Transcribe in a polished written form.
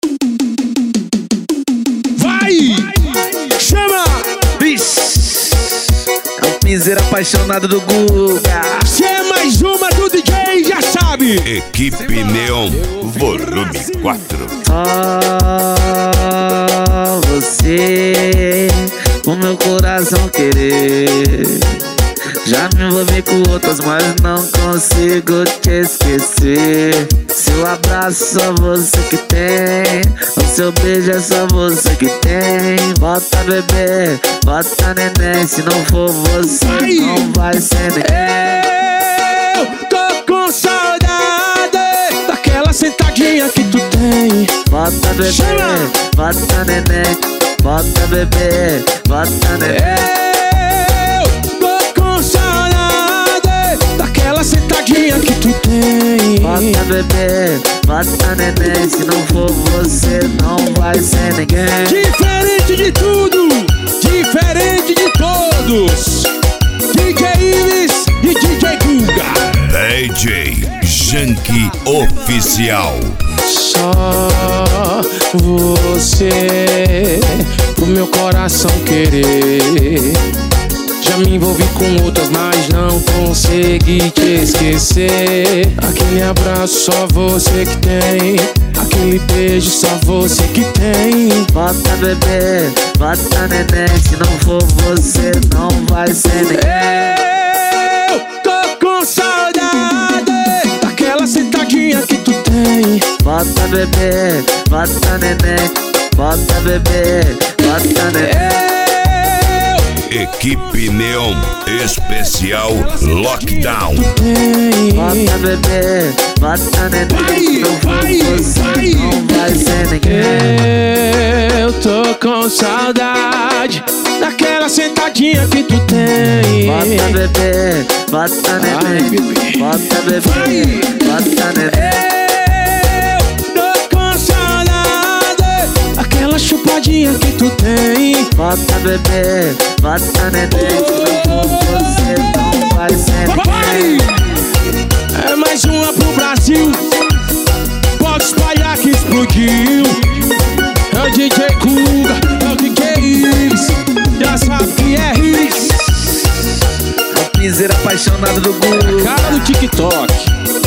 Vai! Chama! É o piseiro apaixonado do Guga. Se é mais uma do DJ, já sabe. Equipe Neon, volume 4. Só você, o meu coração querer. Já me envolvi com outras, mas não consigo te esquecer. Seu abraço só você que tem, o seu beijo é só você que tem. Bota bebê, bota neném, se não for você, não vai ser ninguém. Eu tô com saudade daquela sentadinha que tu tem. Bota bebê, bota neném, bota bebê, bota neném. Sentadinha que tu tem. Bota bebê, bota neném, se não for você, não vai ser ninguém. Diferente de tudo, diferente de todos. DJ Ives e DJ Guga. DJ Janky Oficial. Só você, pro meu coração querer. Já me envolvi com outras, mas não consegui te esquecer. Aquele abraço só você que tem, aquele beijo só você que tem. Bota bebê, bota neném, se não for você, não vai ser ninguém. Eu tô com saudade daquela sentadinha que tu tem. Bota bebê, bota neném, bota bebê, bota neném. Equipe Neon Especial Lockdown. Bota bebê, bota neném, se não for você, não vai ser ninguém. Eu tô com saudade daquela sentadinha que tu tem. Bota bebê, bota neném, bota bebê, bota neném. Eu tô com saudade daquela chupadinha que tu tem. Bota bebê, bota neném, se não for você, não vai ser ninguém. É mais uma pro Brasil, pode espalhar que explodiu. É o DJ Guga, é o DJ Ives, já sabe que é hits. É o piseiro apaixonado do Guga. Cara do TikTok.